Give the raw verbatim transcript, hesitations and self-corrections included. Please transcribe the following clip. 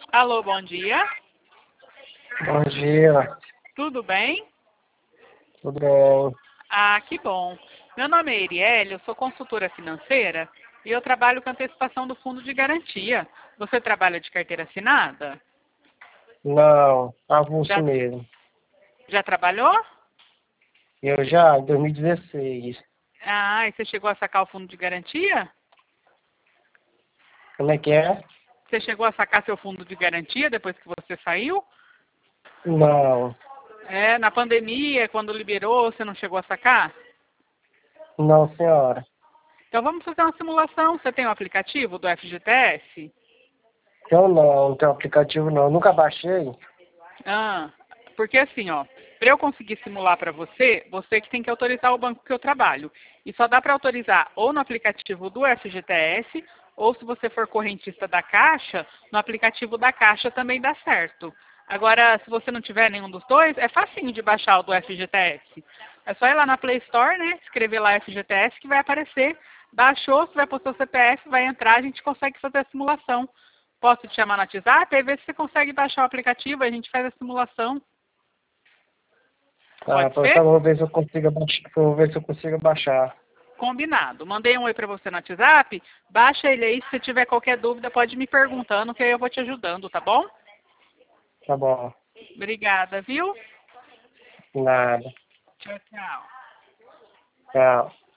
Alô, bom dia. Bom dia, Tudo bem? tudo bem? Ah, que bom. Meu nome é Erielle, eu sou consultora financeira e eu trabalho com antecipação do fundo de garantia. Você trabalha de carteira assinada? Não, avulso Já, mesmo. já trabalhou? Eu já, em dois mil e dezesseis. Ah, e você chegou a sacar o fundo de garantia? Como é que é? Você chegou a sacar seu fundo de garantia depois que você saiu? Não, É, na pandemia, quando liberou, você não chegou a sacar? não, senhora. Então vamos fazer uma simulação. Você tem o aplicativo do F G T S? Eu não, não tenho aplicativo não. Nunca baixei. Ah, porque assim, ó, para eu conseguir simular para você, você que tem que autorizar o banco que eu trabalho. E só dá para autorizar ou no aplicativo do F G T S, ou se você for correntista da Caixa, no aplicativo da Caixa também dá certo. Agora, se você não tiver nenhum dos dois, é facinho de baixar o do F G T S. É só ir lá na Play Store, né, escrever lá F G T S que vai aparecer. Baixou, você vai pôr seu C P F, vai entrar, a gente consegue fazer a simulação. Posso te chamar no WhatsApp? Aí vê se você consegue baixar o aplicativo, a gente faz a simulação. Tá, Pode então tá, ser? vou ver se eu consigo baixar. Vou ver se eu consigo baixar. Combinado. Mandei um oi para você no WhatsApp. Baixa ele aí. Se você tiver qualquer dúvida, pode me perguntando, que aí eu vou te ajudando, tá bom? Tá bom. Obrigada, viu? Nada. Tchau, tchau. Tchau.